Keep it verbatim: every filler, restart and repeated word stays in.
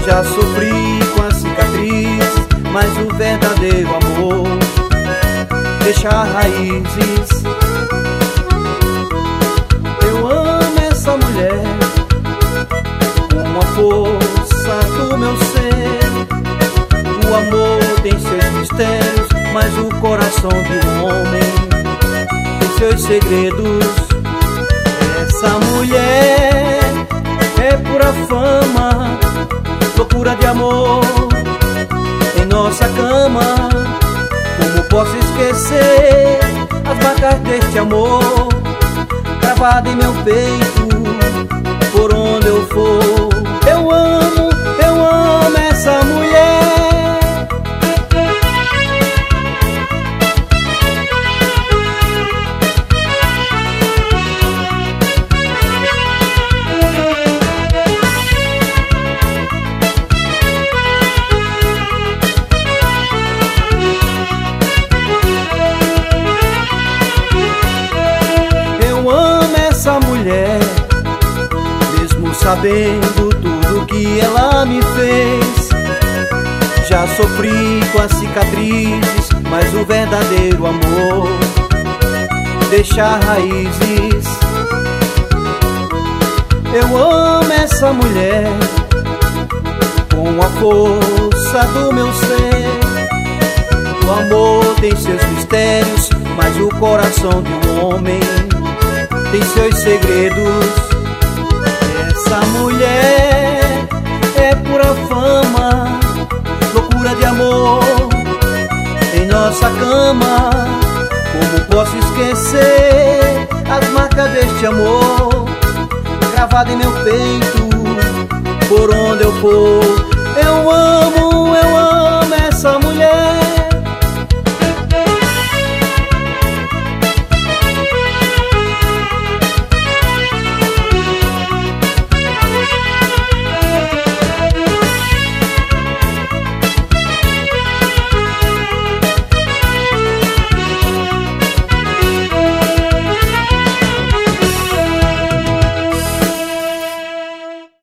Já sofri com a cicatriz, mas o verdadeiro amor deixa raízes. Eu amo essa mulher com a força do meu ser. O amor tem seus mistérios, mas o coração de um homem tem seus segredos. Essa mulher é pura fama, loucura de amor em nossa cama. Como posso esquecer as marcas deste amor gravado em meu peito, por onde eu for? Eu amo, eu amo essa mulher. Mulher, mesmo sabendo tudo que ela me fez. Já sofri com as cicatrizes, mas o verdadeiro amor deixa raízes. Eu amo essa mulher com a força do meu ser. O amor tem seus mistérios, mas o coração de um homem tem seus segredos. Essa mulher é pura fama, loucura de amor em nossa cama. Como posso esquecer as marcas deste amor gravado em meu peito, por onde eu for?